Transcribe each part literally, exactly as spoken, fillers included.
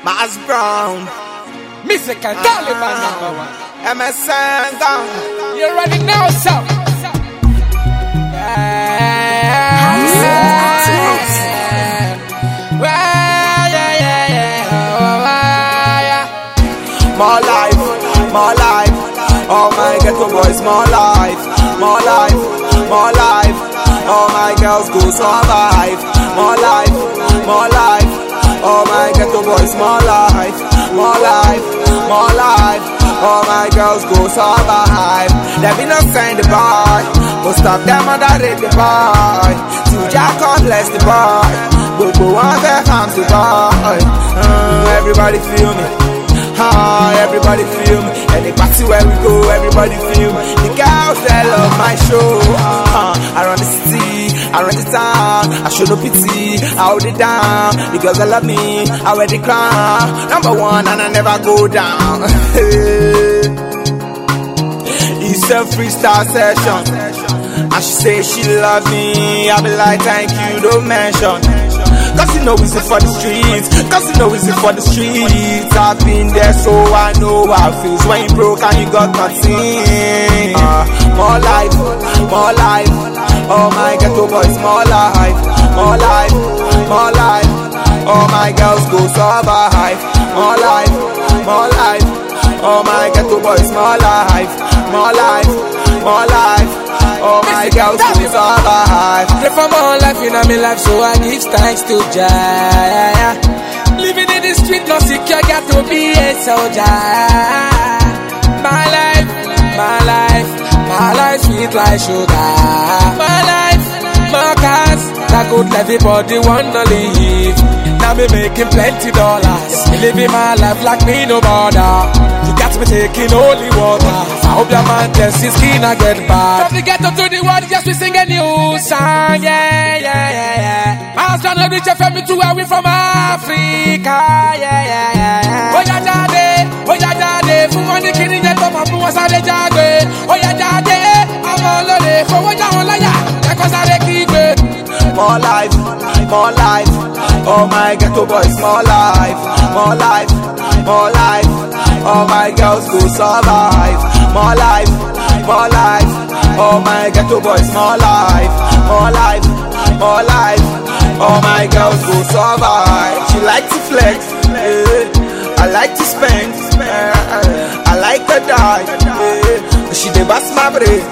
Maz Brown, Musical Taliban number one. M S N down. You ready now, so? More life, more life. Oh my ghetto boys, more life, more life, more life. All my girls go survive. More life, more life. All my ghetto boys, more life, more life, more life. All my girls go survive. There be no kind of boy. Most of them underrate the boy. Till Jack God bless the boy. But go on their farms the boy. Uh, everybody feel me. Ah, everybody feel me. Any party where we go, everybody feel me. The girls that love my show. Ah, I run the city, I run the town. I show no pity, I hold it down. The girls that love me, I wear the crown. Number one and I never go down. It's a freestyle session. And she say she love me. I be like, thank you, don't mention. Cause you know it's it for the streets. Cause you know it's it for the streets. I've been there so I know how it feels when you broke and you got nothing. uh, More life, more life. Oh my ghetto boys, more life, more life, more life. All my girls go survive. More life, more life. Oh my ghetto boys, more life, more life, more life. Oh my girls go survive. Pray for more life in my life, so I give thanks to Jah. Living in the street, no secure, got to be a soldier. My life, my life, my life sweet like sugar. My life, my cars, that good everybody wanna live. Now me making plenty dollars. Me living my life like me no bother. You got me taking holy water. I hope your man tells his skin I get bad. From the ghetto to the world, yes we sing a new song. Yeah, yeah, yeah, yeah. I was trying to reach a family to where we from Africa. Yeah, yeah, yeah, yeah. Oh yeah, jade, oh yeah, jade. Fu wani kini je to ma fu wa sare jagbe. Oh yeah, jade, I'm all lode. For what you want ya? Because I keep it. More life, more life. Oh my ghetto boys, more life, more life, more life. All my girls go survive. More life, more life. All my ghetto boys, more life, more life, more life. All my girls go survive. She like to flex, eh. I like to spend, eh. I like to die, eh. She dey bust my brain.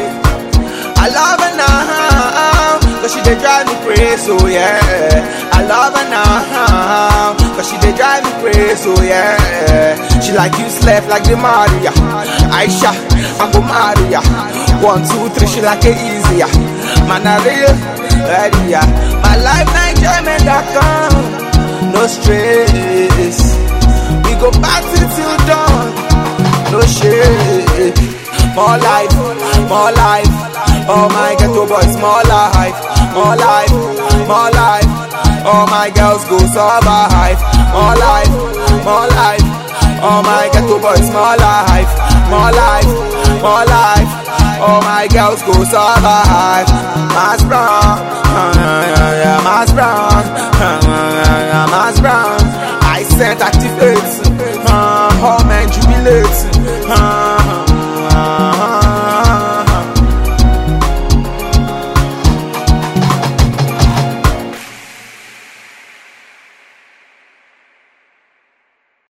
I love her now, cause she dey drive me crazy, so yeah. I love her now, cause she dey drive me crazy, so yeah. She like you slept like the Maria, Aisha, I'm go Maria. One, two, three, she like it easier. Man, I real, ready, yeah. My life, Nigeria dot com. No stress, we go party till dawn. No shit. More life, more life. Oh my ghetto boys, more life, more life, more life. All my girls go survive. More life, more life. All my ghetto boys, more life, more life, more life. All my girls go survive. Maz Brown, Maz Brown, Maz Brown. I sent a